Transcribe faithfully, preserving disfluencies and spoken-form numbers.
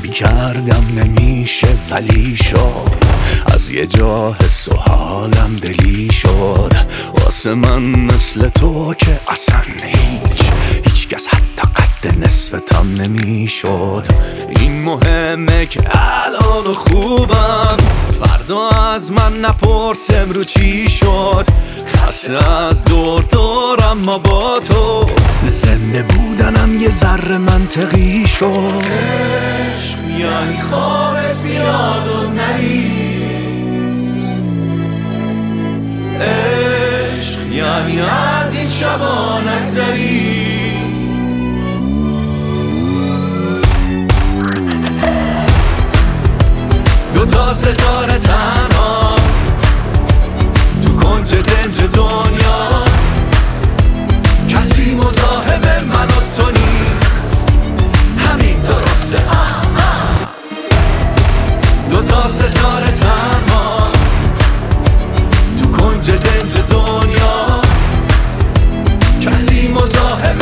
کردم نمیشه ولی شد، از یه جا حس و حالم دلی شد. واسه من مثل تو که اصلا هیچ هیچ کس حتی قد نصفتم نمیشد. این مهمه که الان خوبم، فردا از من نپرس امرو چی شد. خسته از دور دورم ما با تو، زنده بودنم یه ذره منطقی شد. عشق یعنی خوابت بیاد و نری، عشق یعنی از این شبا نگذری. دو تا ستاره